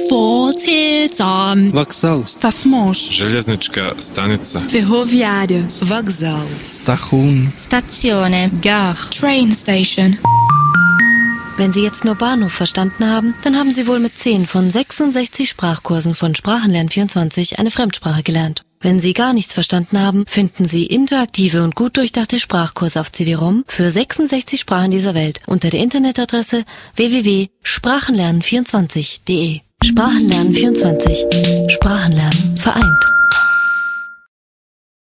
火车站, Вокзал. Stathмош, Железничка станица. Ferroviária, Вокзал. Stachun. Stazione. Gare, train station. Wenn Sie jetzt nur Bahnhof verstanden haben, dann haben Sie wohl mit 10 von 66 Sprachkursen von Sprachenlernen24 eine Fremdsprache gelernt. Wenn Sie gar nichts verstanden haben, finden Sie interaktive und gut durchdachte Sprachkurse auf CD-ROM für 66 Sprachen dieser Welt unter der Internetadresse www.sprachenlernen24.de. Sprachenlernen24. Sprachenlernen vereint.